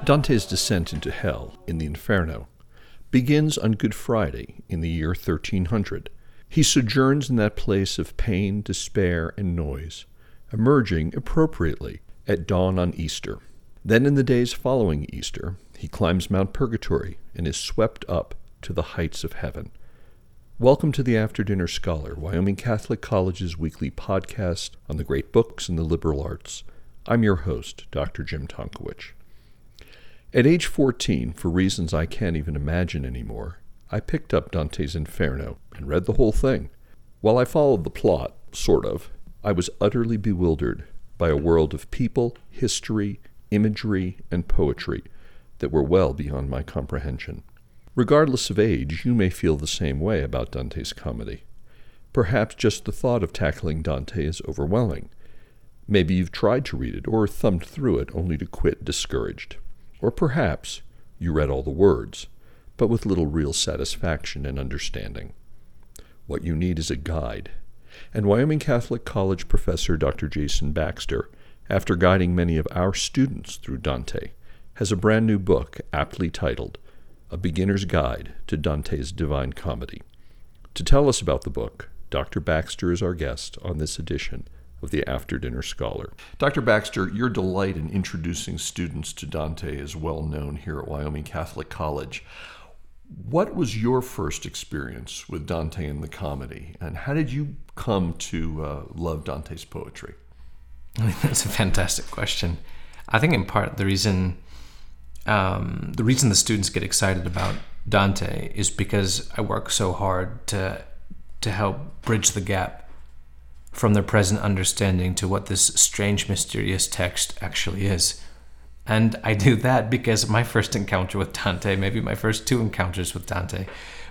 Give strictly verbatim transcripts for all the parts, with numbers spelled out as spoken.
Dante's descent into hell in the Inferno begins on Good Friday in the year thirteen hundred. He sojourns in that place of pain, despair, and noise, emerging appropriately at dawn on Easter. Then in the days following Easter, he climbs Mount Purgatory and is swept up to the heights of heaven. Welcome to the After Dinner Scholar, Wyoming Catholic College's weekly podcast on the great books and the liberal arts. I'm your host, Doctor Jim Tonkowich. At age fourteen, for reasons I can't even imagine anymore, I picked up Dante's Inferno and read the whole thing. While I followed the plot, sort of, I was utterly bewildered by a world of people, history, imagery, and poetry that were well beyond my comprehension. Regardless of age, you may feel the same way about Dante's comedy. Perhaps just the thought of tackling Dante is overwhelming. Maybe you've tried to read it or thumbed through it only to quit discouraged. Or perhaps you read all the words, but with little real satisfaction and understanding. What you need is a guide. And Wyoming Catholic College professor Doctor Jason Baxter, after guiding many of our students through Dante, has a brand new book aptly titled A Beginner's Guide to Dante's Divine Comedy. To tell us about the book, Doctor Baxter is our guest on this edition of the After Dinner Scholar. Doctor Baxter, your delight in introducing students to Dante is well known here at Wyoming Catholic College. What was your first experience with Dante and the comedy, and how did you come to uh, love Dante's poetry? That's a fantastic question. I think in part the reason um, the reason the students get excited about Dante is because I work so hard to to help bridge the gap from their present understanding to what this strange, mysterious text actually is. And I do that because my first encounter with Dante, maybe my first two encounters with Dante,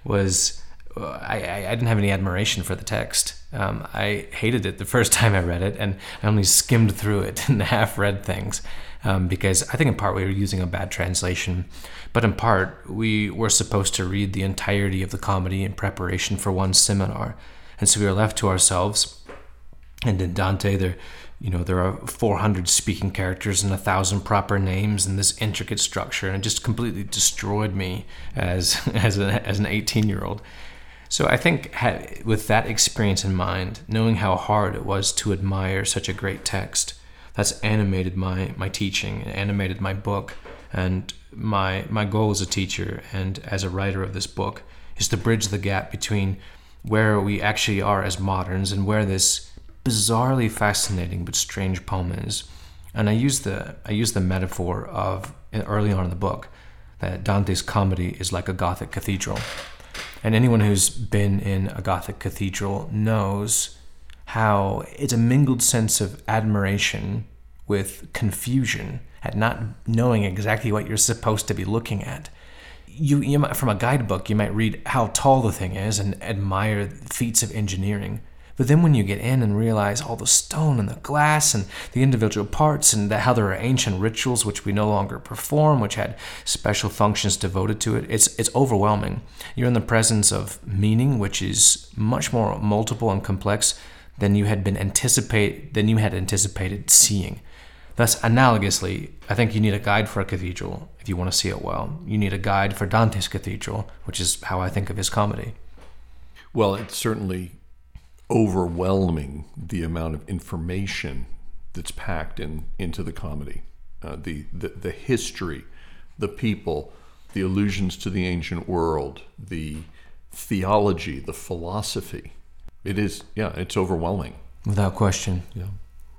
was uh, I, I didn't have any admiration for the text. Um, I hated it the first time I read it, and I only skimmed through it and half-read things um, because I think in part we were using a bad translation, but in part we were supposed to read the entirety of the comedy in preparation for one seminar. And so we were left to ourselves. And in Dante, there, you know, there are four hundred speaking characters and a thousand proper names and this intricate structure, and it just completely destroyed me as as, a, as an eighteen-year-old. So I think with that experience in mind, knowing how hard it was to admire such a great text, that's animated my my teaching, animated my book, and my my goal as a teacher and as a writer of this book is to bridge the gap between where we actually are as moderns and where this bizarrely fascinating but strange poem is. And I use the I use the metaphor of early on in the book that Dante's comedy is like a Gothic cathedral. And anyone who's been in a Gothic cathedral knows how it's a mingled sense of admiration with confusion at not knowing exactly what you're supposed to be looking at. You, you might, from a guidebook, you might read how tall the thing is and admire feats of engineering. But then when you get in and realize all the stone and the glass and the individual parts and the, how there are ancient rituals which we no longer perform, which had special functions devoted to it, it's it's overwhelming. You're in the presence of meaning which is much more multiple and complex than you had been anticipate than you had anticipated seeing. Thus, analogously, I think you need a guide for a cathedral if you want to see it well. You need a guide for Dante's cathedral, which is how I think of his comedy. Well, it's certainly overwhelming the amount of information that's packed in into the comedy, uh, the, the the history, the people, the allusions to the ancient world, the theology, the philosophy. It is, yeah, it's overwhelming. Without question. Yeah.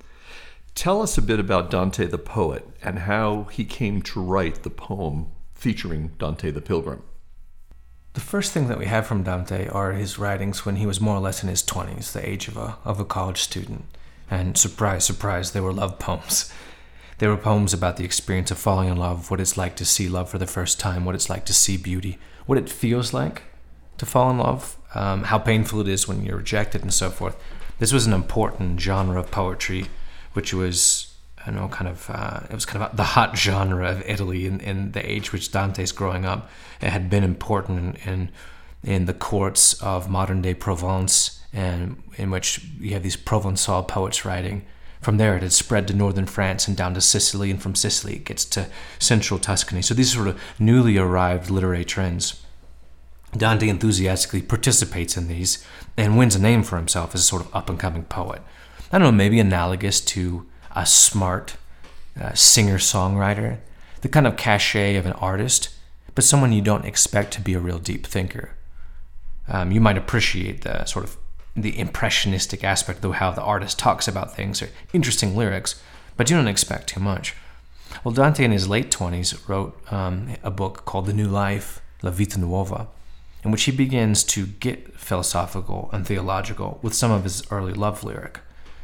Tell us a bit about Dante the poet and how he came to write the poem featuring Dante the Pilgrim. The first thing that we have from Dante are his writings when he was more or less in his twenties, the age of a of a college student. And surprise, surprise, they were love poems. They were poems about the experience of falling in love, what it's like to see love for the first time, what it's like to see beauty, what it feels like to fall in love, um, how painful it is when you're rejected, and so forth. This was an important genre of poetry, which was I know, kind of, uh, it was kind of the hot genre of Italy in, in the age which Dante's growing up. It had been important in, in in the courts of modern-day Provence, and in which you have these Provençal poets writing. From there, it had spread to northern France and down to Sicily, and from Sicily, it gets to central Tuscany. So these are sort of newly arrived literary trends. Dante enthusiastically participates in these and wins a name for himself as a sort of up-and-coming poet. I don't know, maybe analogous to a smart uh, singer-songwriter, the kind of cachet of an artist, but someone you don't expect to be a real deep thinker. Um, you might appreciate the sort of the impressionistic aspect of how the artist talks about things, or interesting lyrics, but you don't expect too much. Well, Dante in his late twenties wrote um, a book called The New Life, La Vita Nuova, in which he begins to get philosophical and theological with some of his early love lyric.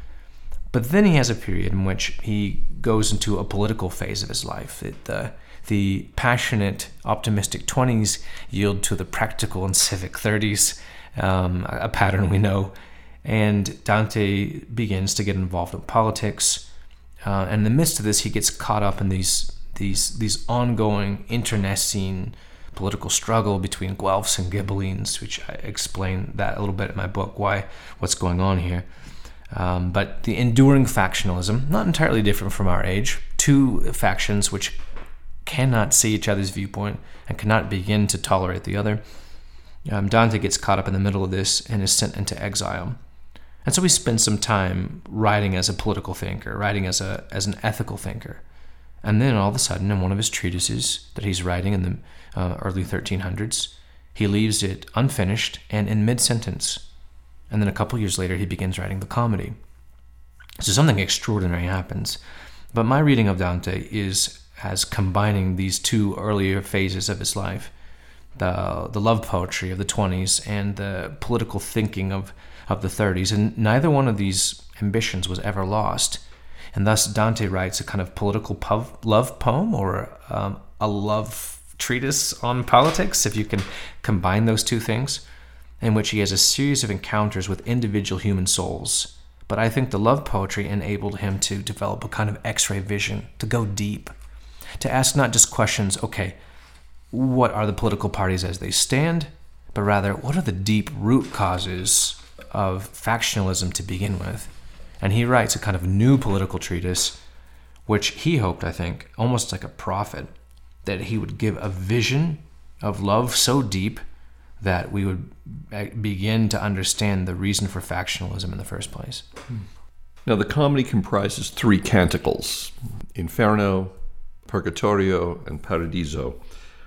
But then he has a period in which he goes into a political phase of his life. It, uh, the passionate, optimistic twenties yield to the practical and civic thirties, um, a pattern we know. And Dante begins to get involved in politics. Uh, and in the midst of this, he gets caught up in these these these ongoing internecine political struggle between Guelphs and Ghibellines, which I explain that a little bit in my book, why what's going on here. Um, but the enduring factionalism, not entirely different from our age, two factions which cannot see each other's viewpoint and cannot begin to tolerate the other. Um, Dante gets caught up in the middle of this and is sent into exile. And so he spends some time writing as a political thinker, writing as a as an ethical thinker. And then all of a sudden, in one of his treatises that he's writing in the uh, early thirteen hundreds, he leaves it unfinished and in mid-sentence. And then a couple years later, he begins writing the comedy. So something extraordinary happens. But my reading of Dante is as combining these two earlier phases of his life, the the love poetry of the twenties and the political thinking of, of the thirties. And neither one of these ambitions was ever lost. And thus Dante writes a kind of political pov- love poem, or um, a love treatise on politics, if you can combine those two things, in which he has a series of encounters with individual human souls. But I think the love poetry enabled him to develop a kind of X-ray vision, to go deep, to ask not just questions, okay, what are the political parties as they stand, but rather, what are the deep root causes of factionalism to begin with? And he writes a kind of new political treatise, which he hoped, I think, almost like a prophet, that he would give a vision of love so deep that we would begin to understand the reason for factionalism in the first place. Now, the comedy comprises three canticles: Inferno, Purgatorio, and Paradiso.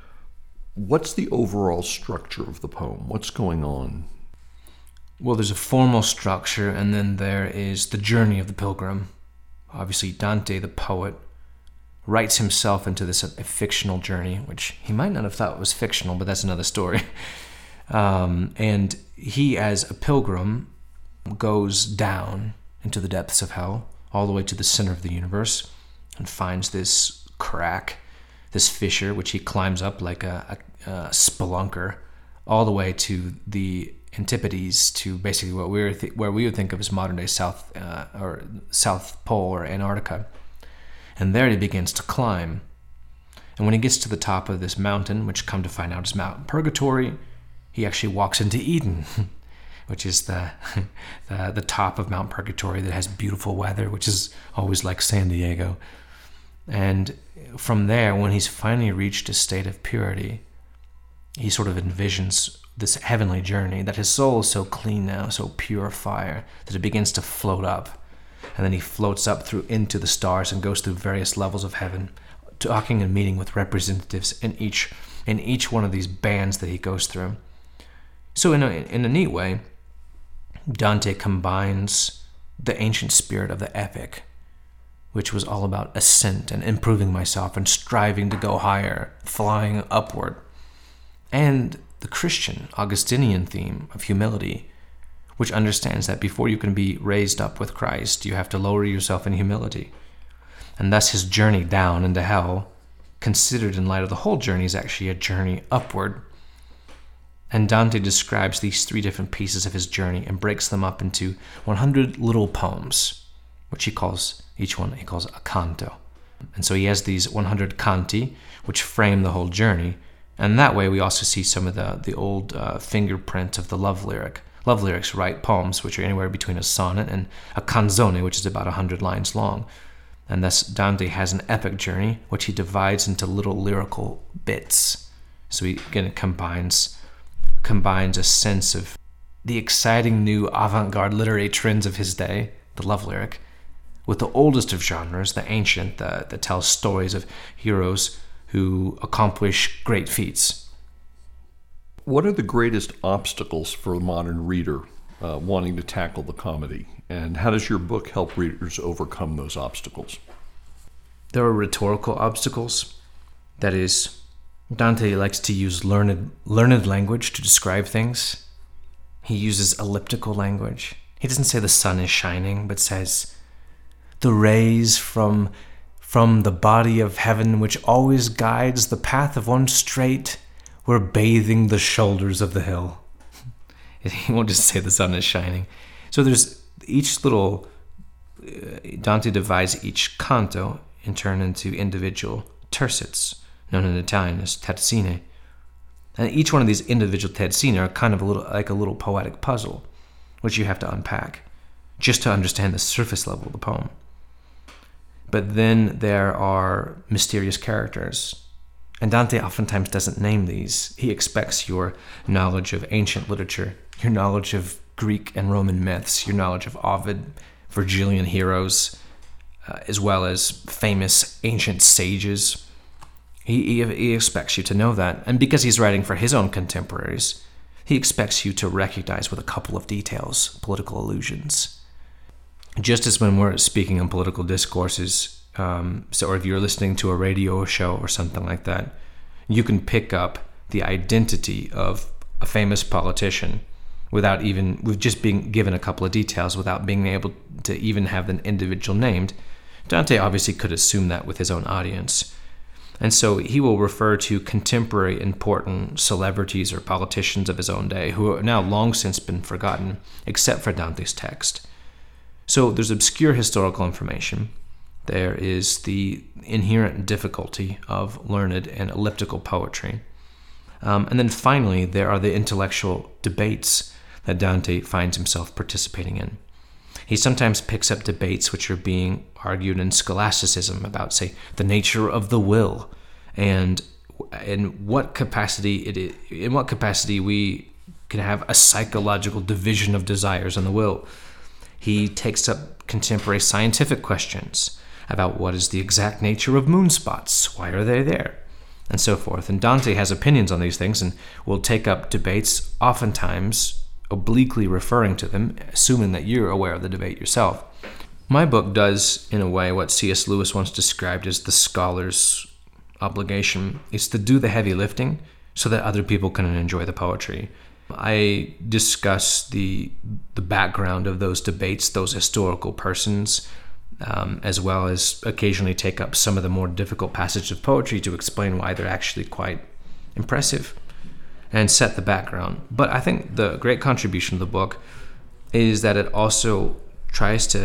What's the overall structure of the poem? What's going on? Well, there's a formal structure, and then there is the journey of the pilgrim. Obviously, Dante, the poet, writes himself into this a, a fictional journey, which he might not have thought was fictional, but that's another story. Um, and he, as a pilgrim, goes down into the depths of hell, all the way to the center of the universe, and finds this crack, this fissure, which he climbs up like a, a, a spelunker, all the way to the Antipodes, to basically what we were th- where we would think of as modern day South uh, or South Pole or Antarctica. And there he begins to climb. And when he gets to the top of this mountain, which come to find out is Mount Purgatory, he actually walks into Eden, which is the, the the top of Mount Purgatory that has beautiful weather, which is always like San Diego. And from there, when he's finally reached a state of purity, he sort of envisions this heavenly journey, that his soul is so clean now, so pure fire, that it begins to float up. And then he floats up through into the stars and goes through various levels of heaven, talking and meeting with representatives in each in each one of these bands that he goes through. So in a, in a neat way, Dante combines the ancient spirit of the epic, which was all about ascent and improving myself and striving to go higher, flying upward, and the Christian Augustinian theme of humility, which understands that before you can be raised up with Christ, you have to lower yourself in humility. And thus his journey down into hell, considered in light of the whole journey, is actually a journey upward. And Dante describes these three different pieces of his journey and breaks them up into one hundred little poems, which he calls, each one he calls a canto. And so he has these one hundred canti, which frame the whole journey. And that way we also see some of the, the old uh, fingerprint of the love lyric, Love lyrics write poems which are anywhere between a sonnet and a canzone, which is about one hundred lines long. And thus Dante has an epic journey which he divides into little lyrical bits. So he again combines combines a sense of the exciting new avant-garde literary trends of his day, the love lyric, with the oldest of genres, the ancient, the, that tells stories of heroes who accomplish great feats. What are the greatest obstacles for a modern reader uh, wanting to tackle the comedy? And how does your book help readers overcome those obstacles? There are rhetorical obstacles. That is, Dante likes to use learned, learned language to describe things. He uses elliptical language. He doesn't say the sun is shining, but says, the rays from, from the body of heaven which always guides the path of one straight were bathing the shoulders of the hill. He won't just say the sun is shining. So there's each little, uh, Dante divides each canto in turn into individual tercets, known in Italian as terzine. And each one of these individual terzine are kind of a little like a little poetic puzzle, which you have to unpack just to understand the surface level of the poem. But then there are mysterious characters, and Dante oftentimes doesn't name these. He expects your knowledge of ancient literature, your knowledge of Greek and Roman myths, your knowledge of Ovid, Virgilian heroes, uh, as well as famous ancient sages. He, he, he expects you to know that. And because he's writing for his own contemporaries, he expects you to recognize with a couple of details, political allusions. Just as when we're speaking in political discourses, Um, so, or if you're listening to a radio show or something like that, you can pick up the identity of a famous politician without even, with just being given a couple of details, without being able to even have an individual named. Dante obviously could assume that with his own audience. And so he will refer to contemporary important celebrities or politicians of his own day who are now long since been forgotten, except for Dante's text. So there's obscure historical information. There is the inherent difficulty of learned and elliptical poetry. Um, and then finally, there are the intellectual debates that Dante finds himself participating in. He sometimes picks up debates which are being argued in scholasticism about, say, the nature of the will and in what capacity it is, in what capacity we can have a psychological division of desires in the will. He takes up contemporary scientific questions about what is the exact nature of moonspots, why are they there, and so forth. And Dante has opinions on these things and will take up debates, oftentimes obliquely referring to them, assuming that you're aware of the debate yourself. My book does, in a way, what C S Lewis once described as the scholar's obligation. It's to do the heavy lifting so that other people can enjoy the poetry. I discuss the the background of those debates, those historical persons, Um, as well as occasionally take up some of the more difficult passages of poetry to explain why they're actually quite impressive and set the background. But I think the great contribution of the book is that it also tries to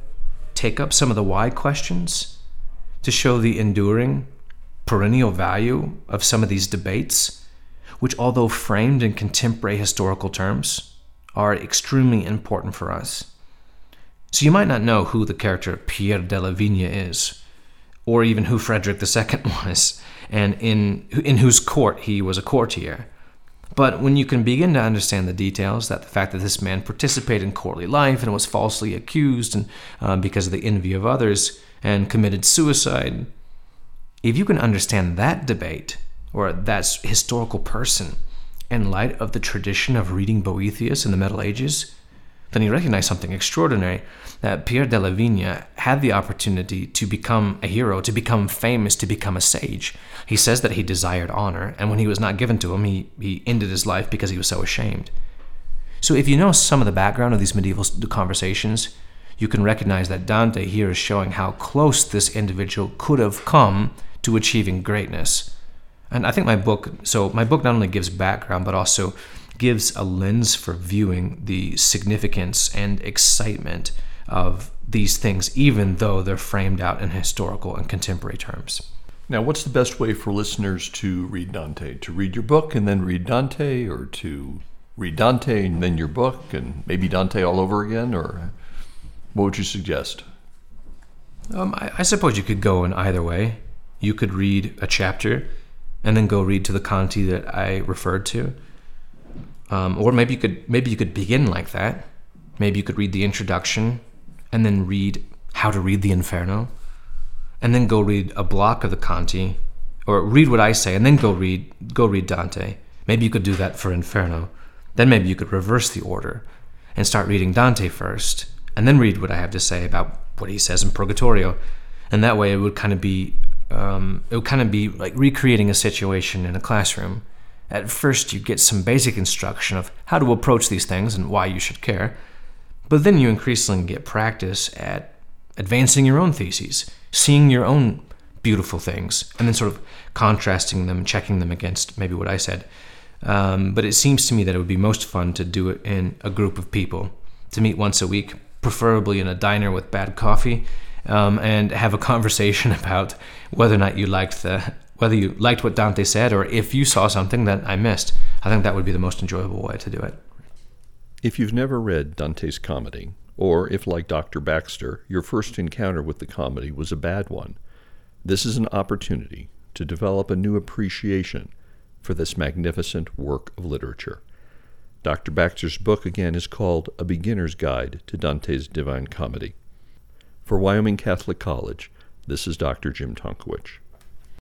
take up some of the why questions to show the enduring, perennial value of some of these debates, which, although framed in contemporary historical terms, are extremely important for us. So you might not know who the character Pierre della Vigna is, or even who Frederick the Second was, and in in whose court he was a courtier. But when you can begin to understand the details, that the fact that this man participated in courtly life and was falsely accused and uh, because of the envy of others and committed suicide, if you can understand that debate or that historical person in light of the tradition of reading Boethius in the Middle Ages, then you recognize something extraordinary, that Pierre della Vigna had the opportunity to become a hero, to become famous, to become a sage. He says that he desired honor, and when he was not given to him, he, he ended his life because he was so ashamed. So if you know some of the background of these medieval conversations, you can recognize that Dante here is showing how close this individual could have come to achieving greatness. And I think my book, so my book not only gives background, but also gives a lens for viewing the significance and excitement of these things, even though they're framed out in historical and contemporary terms. Now, what's the best way for listeners to read Dante? To read your book and then read Dante, or to read Dante and then your book, and maybe Dante all over again, or what would you suggest? Um, I, I suppose you could go in either way. You could read a chapter and then go read to the Conti that I referred to. Um, or maybe you could maybe you could begin like that. Maybe you could read the introduction and then read how to read the Inferno, and then go read a block of the Conti, or read what I say and then go read go read Dante. Maybe you could do that for Inferno. Then maybe you could reverse the order and start reading Dante first, and then read what I have to say about what he says in Purgatorio. And that way it would kind of be um, it would kind of be like recreating a situation in a classroom. At first you get some basic instruction of how to approach these things and why you should care, but then you increasingly get practice at advancing your own theses, seeing your own beautiful things, and then sort of contrasting them, checking them against maybe what I said. Um, but it seems to me that it would be most fun to do it in a group of people, to meet once a week, preferably in a diner with bad coffee, um, and have a conversation about whether or not you liked the whether you liked what Dante said, or if you saw something that I missed. I think that would be the most enjoyable way to do it. If you've never read Dante's Comedy, or if, like Doctor Baxter, your first encounter with the comedy was a bad one, this is an opportunity to develop a new appreciation for this magnificent work of literature. Doctor Baxter's book, again, is called A Beginner's Guide to Dante's Divine Comedy. For Wyoming Catholic College, this is Doctor Jim Tonkowich.